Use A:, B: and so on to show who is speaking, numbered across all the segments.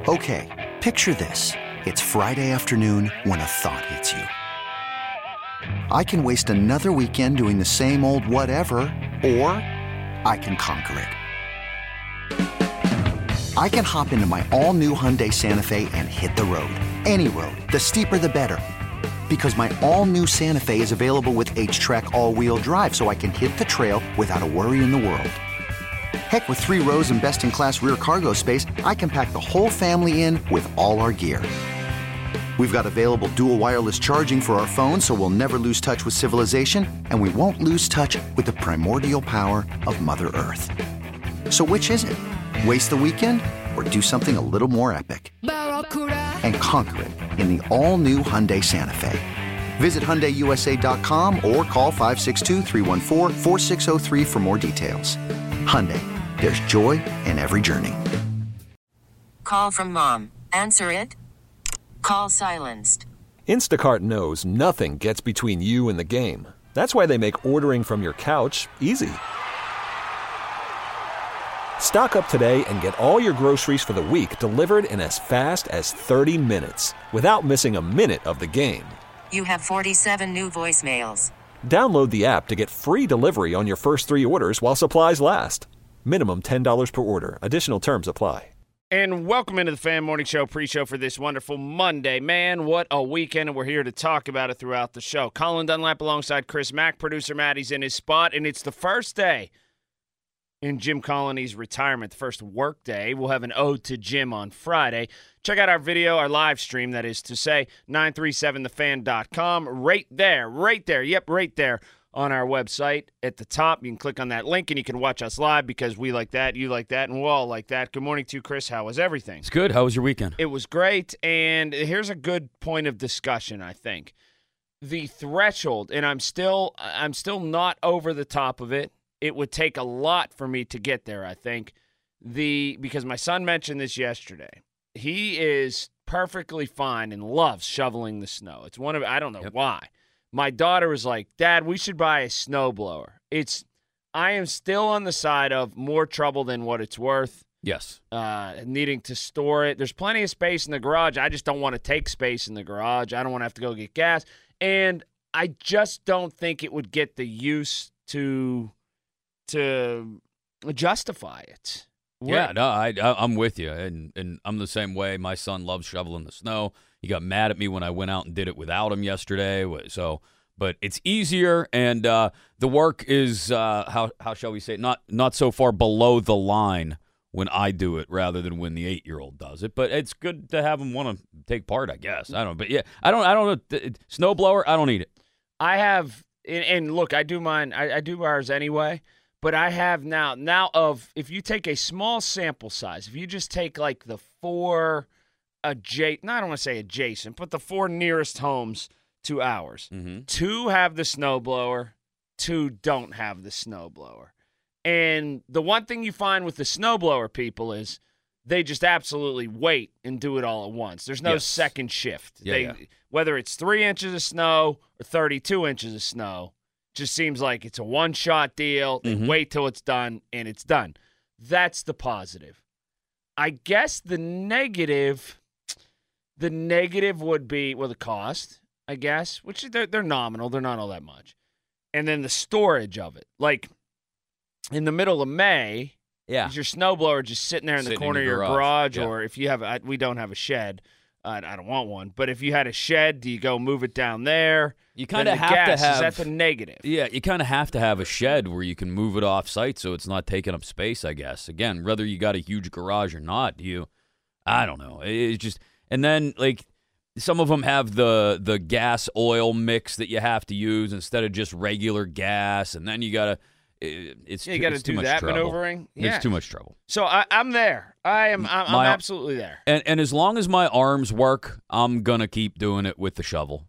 A: Okay, picture this. It's Friday afternoon when a thought hits you. I can waste another weekend doing the same old whatever, or I can conquer it. I can hop into my all-new Hyundai Santa Fe and hit the road. Any road. The steeper, the better. Because my all-new Santa Fe is available with H-Track all-wheel drive, so I can hit the trail without a worry in the world. Heck, with 3 rows and best-in-class rear cargo space, I can pack the whole family in with all our gear. We've got available dual wireless charging for our phones, so we'll never lose touch with civilization, and we won't lose touch with the primordial power of Mother Earth. So which is it? Waste the weekend or do something a little more epic? And conquer it in the all-new Hyundai Santa Fe. Visit HyundaiUSA.com or call 562-314-4603 for more details. Hyundai, there's joy in every journey.
B: Call from mom. Answer it. Call silenced.
C: Instacart knows nothing gets between you and the game. That's why they make ordering from your couch easy. Stock up today and get all your groceries for the week delivered in as fast as 30 minutes without missing a minute of the game.
B: You have 47 new voicemails.
C: Download the app to get free delivery on your first 3 orders while supplies last. Minimum $10 per order. Additional terms apply.
D: And welcome into the Fan Morning Show pre-show for this wonderful Monday. Man, what a weekend, and we're here to talk about it throughout the show. Colin Dunlap alongside Chris Mack. Producer Maddie's in his spot, and it's the first day in Jim Colony's retirement, the first work day. We'll have an ode to Jim on Friday. Check out our video, our live stream, that is to say, 937thefan.com. Right there. Yep, right there on our website at the top. You can click on that link and you can watch us live because we like that, you like that, and we'll all like that. Good morning to you, Chris. How was everything?
E: It's good. How was your weekend?
D: It was great, and here's a good point of discussion, I think. The threshold, and I'm still not over the top of it. It would take a lot for me to get there, I think. Because my son mentioned this yesterday. He is perfectly fine and loves shoveling the snow. It's one of, I don't know why. My daughter was like, Dad, we should buy a snowblower. I am still on the side of more trouble than what it's worth.
E: Yes.
D: Needing to store it. There's plenty of space in the garage. I just don't want to take space in the garage. I don't want to have to go get gas. And I just don't think it would get the use to justify it.
E: Yeah, no, I'm with you, and I'm the same way. My son loves shoveling the snow. He got mad at me when I went out and did it without him yesterday. So, but it's easier, and the work is how shall we say, not so far below the line when I do it rather than when the 8-year-old does it. But it's good to have him want to take part, I guess. I don't know, but yeah, I don't know. Snowblower, I don't need it.
D: I have, and look, I do mine. I do ours anyway. But I have now if you take a small sample size, if you just take like the 4 I don't want to say adjacent, but the 4 nearest homes to ours, 2 have the snowblower, 2 don't have the snowblower. And the one thing you find with the snowblower people is they just absolutely wait and do it all at once. There's no second shift. Whether it's 3 inches of snow or 32 inches of snow, just seems like it's a one-shot deal. They wait till it's done, and it's done. That's the positive. I guess the negative would be, the cost, I guess, which they're nominal. They're not all that much. And then the storage of it. Like, in the middle of May, is your snowblower just sitting there in the corner of your garage, or if you have we don't have a shed. I don't want one. But if you had a shed, do you go move it down there? You kind of have to have. Is that the negative?
E: Yeah, you kind of have to have a shed where you can move it off site so it's not taking up space, I guess. Again, whether you got a huge garage or not, I don't know. It's just, and then like some of them have the gas oil mix that you have to use instead of just regular gas, and then you got to. You
D: got to do that maneuvering.
E: Yeah. It's too much trouble.
D: So I'm there. I'm absolutely there.
E: And as long as my arms work, I'm gonna keep doing it with the shovel.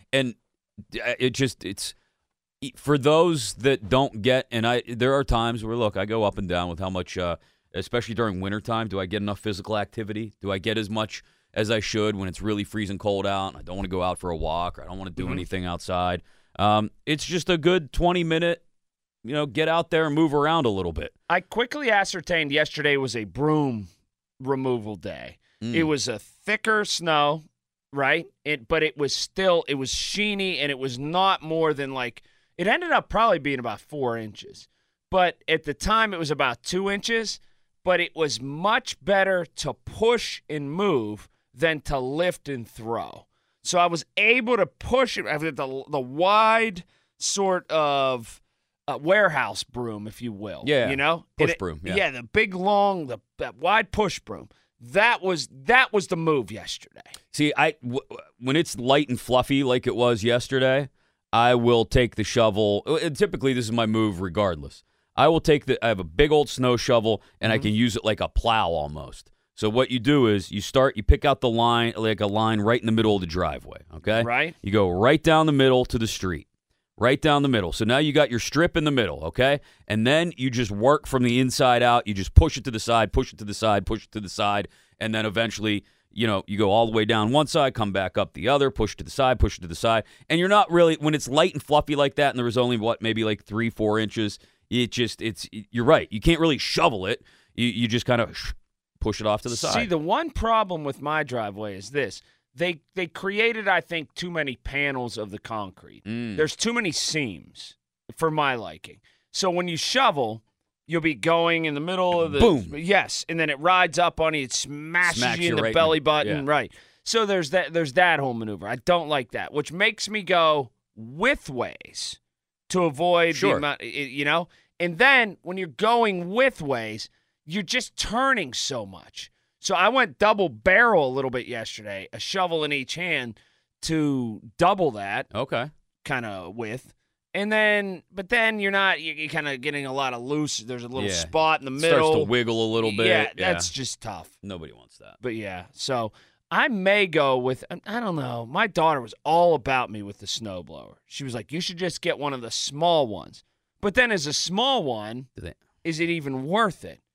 E: It's for those that don't get. And there are times where I go up and down with how much, especially during wintertime, do I get enough physical activity? Do I get as much as I should when it's really freezing cold out and I don't want to go out for a walk or I don't want to do anything outside? It's just a good 20-minute. Get out there and move around a little bit.
D: I quickly ascertained yesterday was a broom removal day. It was a thicker snow, right? But it was sheeny, and it was not more than it ended up probably being about 4 inches. But at the time, it was about 2 inches. But it was much better to push and move than to lift and throw. So I was able to push it with the wide sort of warehouse broom, if you will.
E: Yeah. Push broom. Yeah.
D: Yeah, the big, long, that wide push broom. That was the move yesterday.
E: See, when it's light and fluffy like it was yesterday, I will take the shovel. Typically, this is my move regardless. I have a big old snow shovel, and I can use it like a plow almost. So what you do is you pick out the line, like a line right in the middle of the driveway, okay?
D: Right.
E: You go right down the middle to the street. Right down the middle. So now you got your strip in the middle, okay? And then you just work from the inside out. You just push it to the side, push it to the side, push it to the side, and then eventually, you go all the way down one side, come back up the other, push it to the side, push it to the side. And you're not really, when it's light and fluffy like that, and there was only, maybe 3-4 inches, you're right. You can't really shovel it. You just kind of push it off to the side.
D: See, the one problem with my driveway is this. They created, I think, too many panels of the concrete. There's too many seams for my liking. So when you shovel, you'll be going in the middle of the
E: boom.
D: Yes, and then it rides up on you, it smacks you in the belly button, right? So there's that whole maneuver. I don't like that, which makes me go widthways to avoid the amount, And then when you're going widthways, you're just turning so much. So I went double barrel a little bit yesterday, a shovel in each hand to double that.
E: Okay.
D: Kind of width. But then you're kind of getting a lot of loose. There's a little spot in the middle.
E: Starts to wiggle a little bit.
D: Yeah, that's just tough.
E: Nobody wants that.
D: But yeah, so I may go with, I don't know. My daughter was all about me with the snowblower. She was like, you should just get one of the small ones. But then as a small one, is it even worth it?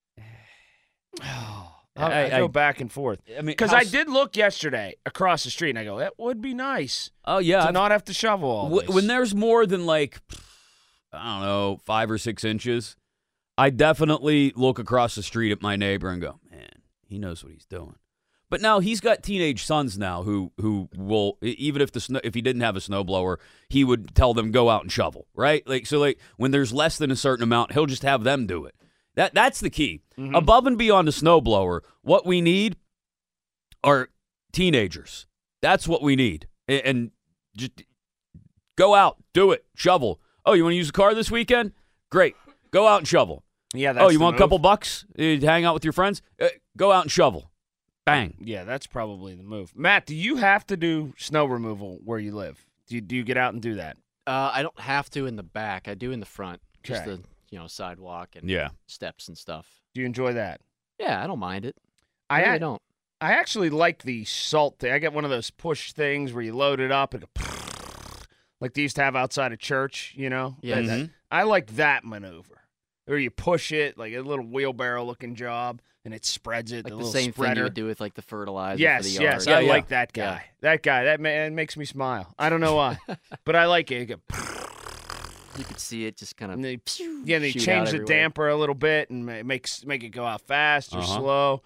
D: I go back and forth. I mean, because I did look yesterday across the street, and I go, that would be nice.
E: Oh, yeah.
D: To not have to shovel all this.
E: When there's more than 5 or 6 inches, I definitely look across the street at my neighbor and go, man, he knows what he's doing. But now he's got teenage sons now who will, even if he didn't have a snowblower, he would tell them go out and shovel, right? So when there's less than a certain amount, he'll just have them do it. That's the key. Mm-hmm. Above and beyond a snowblower, what we need are teenagers. That's what we need. And just go out, do it, shovel. Oh, you want to use a car this weekend? Great. Go out and shovel.
D: Yeah, that's
E: you want a couple bucks? Hang out with your friends? Go out and shovel. Bang.
D: Yeah, that's probably the move. Matt, do you have to do snow removal where you live? Do you get out and do that?
F: I don't have to in the back. I do in the front. Just
D: Okay.
F: the sidewalk and steps and stuff.
D: Do you enjoy that?
F: Yeah, I don't mind it.
D: I
F: really don't.
D: I actually like the salt thing. I got one of those push things where you load it up and like they used to have outside of church,
F: Yeah.
D: I like that maneuver. Or you push it like a little wheelbarrow looking job and it spreads it.
F: Like
D: the
F: the same
D: spreader.
F: thing you would do with the fertilizer
D: Yes,
F: for the yard.
D: yes. I like that guy.
F: Yeah.
D: That guy. That makes me smile. I don't know why, but I like it.
F: You could see it just kind of.
D: They
F: shoot
D: change
F: out
D: the
F: everywhere.
D: damper a little bit and make it go out fast or slow.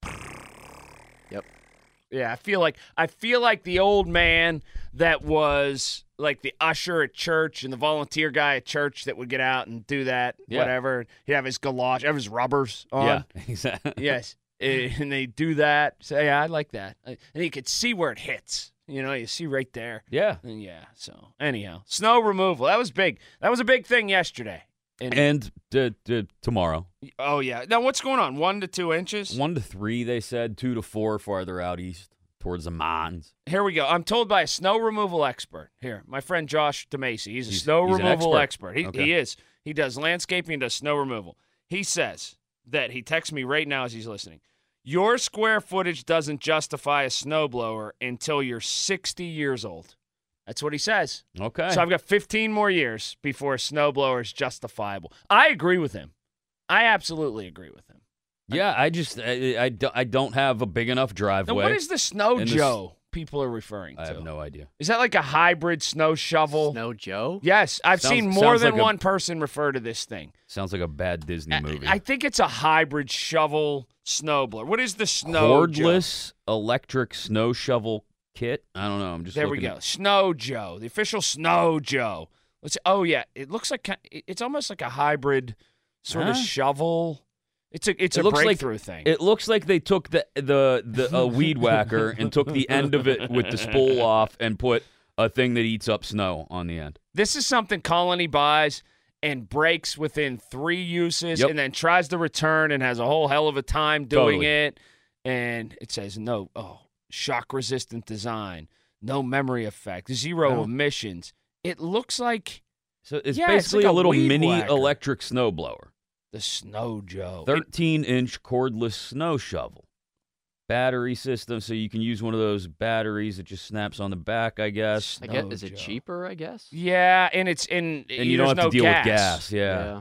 F: Yep.
D: Yeah, I feel like the old man that was like the usher at church and the volunteer guy at church that would get out and do that, whatever. He'd have his have his rubbers on.
E: Yeah, exactly.
D: Yes, and they do that. So yeah, I like that. And you could see where it hits. You see right there.
E: Yeah.
D: Yeah. So anyhow, snow removal. That was big. That was a big thing yesterday.
E: And tomorrow.
D: Oh yeah. Now what's going on? 1 to 2 inches.
E: 1 to 3, they said. 2 to 4 farther out east towards the mines.
D: Here we go. I'm told by a snow removal expert. Here, my friend Josh DeMacy. He's a snow
E: he's an
D: removal expert.
E: Okay.
D: He is. He does landscaping and does snow removal. He says that he texts me right now as he's listening. Your square footage doesn't justify a snowblower until you're 60 years old. That's what he says.
E: Okay.
D: So I've got 15 more years before a snowblower is justifiable. I agree with him. I absolutely agree with him.
E: Yeah, I don't have a big enough driveway.
D: Now, what is the Snow Joe people are referring to?
E: I have no idea.
D: Is that like a hybrid snow shovel?
F: Snow Joe?
D: Yes, I've seen more
E: sounds
D: than
E: like
D: one person refer to this thing.
E: Sounds like a bad Disney movie.
D: I think it's a hybrid shovel snowblower. What is the Snow Joe?
E: Cordless electric snow shovel kit. I don't know. I'm just
D: There we
E: looking
D: go. Snow Joe, the official Snow Joe. Let's. Oh yeah, it looks like it's almost like a hybrid sort of
E: Huh?
D: shovel. It's a
E: It looks like-
D: breakthrough thing.
E: It looks like they took the weed whacker and took the end of it with the spool off and put a thing that eats up snow on the end.
D: This is something Colony buys and breaks within 3 uses
E: Yep.
D: and then tries to return and has a whole hell of a time doing
E: Totally.
D: it. And it says shock resistant design, no memory effect, 0
E: Oh.
D: emissions. It looks like
E: So it's
D: Yeah, it's
E: basically
D: like
E: a
D: a
E: little
D: weed
E: mini
D: whacker.
E: electric snow blower.
D: the Snow Joe.
E: 13-inch cordless snow shovel. Battery system, so you can use one of those batteries that just snaps on the back, I guess.
F: I guess,
D: Snow
F: is it
D: Joe.
F: cheaper, I guess?
D: Yeah, and it's in
E: And you don't have
D: there's
E: to
D: no
E: deal with gas. Yeah.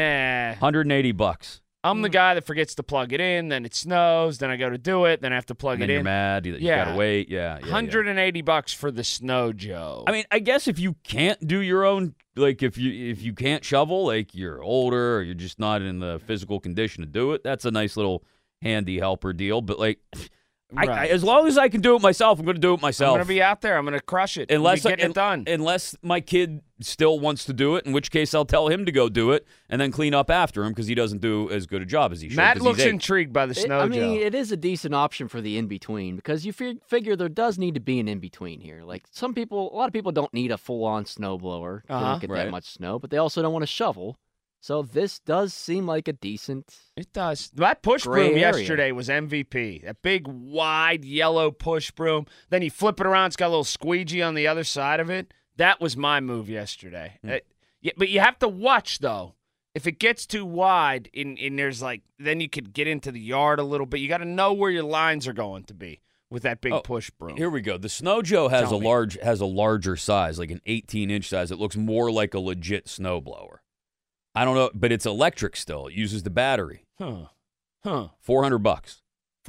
E: $180.
D: I'm the guy that forgets to plug it in, then it snows, then I go to do it, then I have to plug
E: And then
D: it
E: you're
D: in.
E: mad. You
D: Yeah.
E: gotta wait. Yeah.
D: $180 for the Snow Joe.
E: I mean, I guess if you can't do your own, like if you can't shovel, like you're older or you're just not in the physical condition to do it, that's a nice little handy helper deal. But like,
D: Right.
E: as long as I can do it myself, I'm going to do it
D: I'm
E: myself.
D: going to be out there. I'm going to crush it.
E: Unless
D: I'm getting it done.
E: Unless my kid still wants to do it, in which case I'll tell him to go do it and then clean up after him because he doesn't do as good a job as he should.
D: Matt
E: 'cause
D: looks
E: he's 8.
D: intrigued by the Snow
F: I mean,
D: Joe.
F: it is a decent option for the in-between because you figure there does need to be an in-between here. Like a lot of people don't need a full-on snowblower. They don't get
E: Right.
F: that much snow, but they also don't want to shovel. So this does seem like a decent.
D: It does. That push
F: Gray
D: broom
F: area.
D: yesterday was MVP. That big, wide, yellow push broom. Then you flip it around. It's got a little squeegee on the other side of it. That was my move yesterday. Yeah, but you have to watch, though. If it gets too wide and there's then you could get into the yard a little bit. You got to know where your lines are going to be with that big push broom.
E: Here we go. The Snow Joe has
D: Tell me.
E: has a larger size, like an 18-inch size. It looks more like a legit snowblower. I don't know, but it's electric still. It uses the battery.
D: Huh.
E: $400.
D: $400?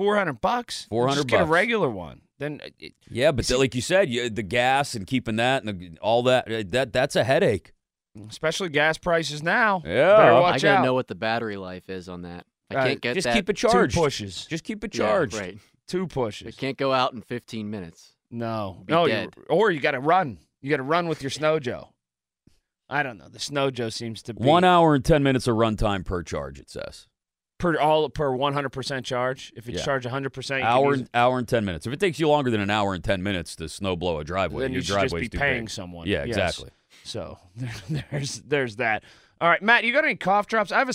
E: $400
D: Just get a
E: bucks.
D: regular one. Then
E: Yeah, but like you said, the gas and keeping that and all that's a headache.
D: especially gas prices now.
E: Yeah.
D: Better
F: I
D: watch
F: gotta
D: out.
F: know what the battery life is on that. I can't get
E: Just
F: that.
E: keep it charged.
D: 2 pushes.
E: Just keep it
F: Yeah,
E: charged.
F: right.
D: 2
F: It
D: pushes.
F: can't go out in 15 minutes.
D: No.
F: Be
D: No,
F: dead.
D: or you got to run. You got to run with your Snow Joe. I don't know. The Snow Joe seems to be
E: 1 hour and 10 minutes of runtime per charge, it says.
D: per 100% charge. If it's
E: Yeah.
D: charged 100%,
E: Hour and 10 minutes. If it takes you longer than an hour and 10 minutes to snow blow a driveway,
D: then
E: your
D: you should just
E: driveway's
D: be
E: too
D: paying
E: big.
D: someone.
E: Yeah,
D: Yes.
E: exactly.
D: So there's that. All right, Matt, you got any cough drops? I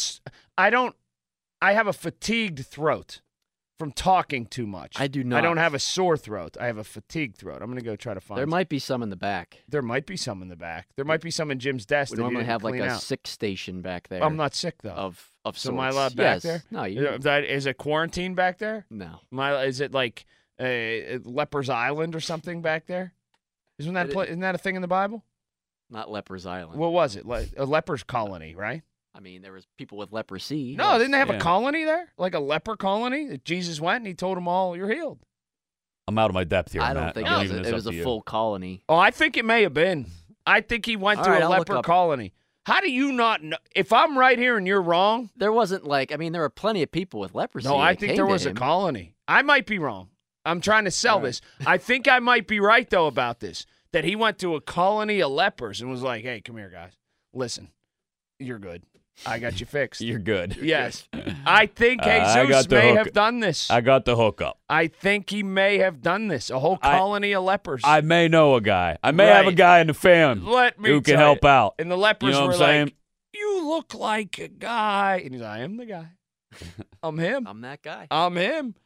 D: have a fatigued throat from talking too much.
F: I do
D: I
F: not.
D: don't have a sore throat. I have a fatigued throat. I'm going to go try to find
F: There
D: some.
F: might be some in the back.
D: There might be some in the back. There might be some in Jim's desk
F: We
D: that you
F: normally
D: didn't
F: have like
D: clean
F: a
D: out.
F: sick station back there.
D: I'm not sick, though.
F: of
D: So am I
F: sorts.
D: allowed back
F: Yes.
D: there?
F: No, you.
D: Is it quarantine back there?
F: No.
D: Is it like Leper's Island or something back there? Isn't that a thing in the Bible?
F: Not Leper's Island.
D: What was it? Like a leper's colony, right?
F: I mean, there was people with leprosy.
D: No, didn't they have
E: Yeah.
D: a colony there? Like a leper colony that Jesus went and he told them all, "You're healed."
E: I'm out of my depth here,
F: I don't
E: Matt.
F: think
E: I'm
F: it was,
E: leaving
F: a,
E: this
F: it
E: up
F: was
E: to
F: a
E: you.
F: full colony.
D: Oh, I think it may have been. I think he went
F: All
D: to
F: right,
D: a
F: I'll look
D: leper
F: up.
D: colony. How do you not know? If I'm right here and you're wrong,
F: There wasn't there were plenty of people with leprosy.
D: no, I
F: that
D: think
F: came
D: there
F: to
D: was a
F: him.
D: colony. I might be wrong. I'm trying to sell this. I think I might be right, though, about this. That he went to a colony of lepers and was like, "Hey, come here, guys. Listen, you're good. I got you fixed."
E: You're good.
D: Yes. I think
E: I
D: Jesus
E: got the
D: may
E: hook.
D: have done this.
E: I got the hookup.
D: I think he may have done this. A whole colony of lepers.
E: I may know a guy. I may have a
D: Right.
E: guy in the fam
D: Let me
E: who can
D: tell
E: help
D: you.
E: out.
D: And the lepers
E: You know
D: were
E: what I'm saying?
D: like, "You look like a guy." And he's like, "I am the guy. I'm him.
F: I'm that guy.
D: I'm him."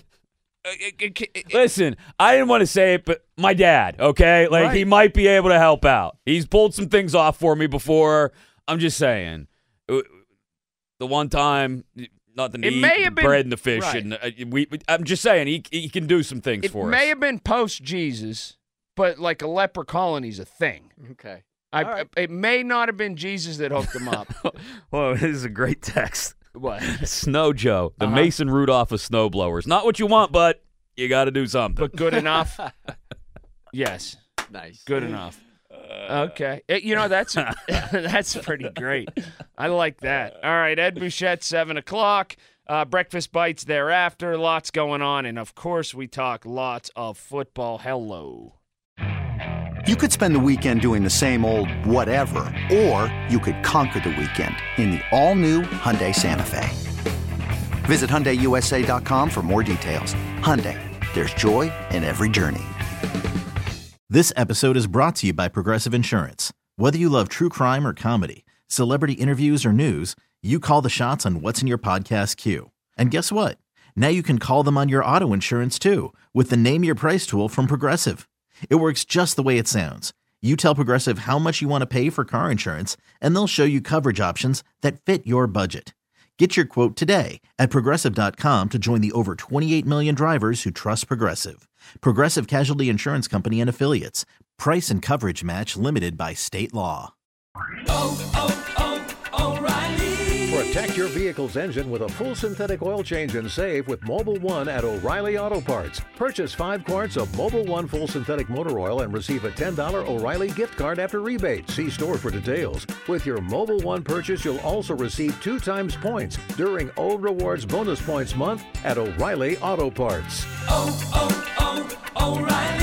E: Listen, I didn't want to say it, but my dad, okay? Like, he
D: Right.
E: might be able to help out. He's pulled some things off for me before. I'm just saying. The one time, nothing to
D: It
E: eat,
D: may
E: the
D: have been-
E: bread and the fish.
D: right.
E: And I'm just saying, he can do some things
D: It
E: for
D: may
E: us.
D: have been post-Jesus, but like a leper colony's a thing.
F: Okay.
D: It may not have been Jesus that hooked him up.
E: Whoa, this is a great text.
D: What?
E: Snow Joe, the
D: Uh-huh.
E: Mason Rudolph of snowblowers. Not what you want, but You got to do something.
D: But good enough? Yes.
F: Nice.
D: Good enough. Okay. That's that's pretty great. I like that. All right, Ed Bouchette, 7 o'clock. Breakfast Bites thereafter. Lots going on. And, of course, we talk lots of football. Hello.
A: You could spend the weekend doing the same old whatever, or you could conquer the weekend in the all-new Hyundai Santa Fe. Visit HyundaiUSA.com for more details. Hyundai, there's joy in every journey.
G: This episode is brought to you by Progressive Insurance. Whether you love true crime or comedy, celebrity interviews or news, you call the shots on what's in your podcast queue. And guess what? Now you can call them on your auto insurance too with the Name Your Price tool from Progressive. It works just the way it sounds. You tell Progressive how much you want to pay for car insurance, and they'll show you coverage options that fit your budget. Get your quote today at Progressive.com to join the over 28 million drivers who trust Progressive. Progressive Casualty Insurance Company and Affiliates. Price and coverage match limited by state law.
H: O'Reilly. Protect your vehicle's engine with a full synthetic oil change and save with Mobil 1 at O'Reilly Auto Parts. Purchase 5 quarts of Mobil 1 full synthetic motor oil and receive a $10 O'Reilly gift card after rebate. See store for details. With your Mobil 1 purchase, you'll also receive 2 times points during O Rewards Bonus Points Month at O'Reilly Auto Parts.
I: O'Reilly.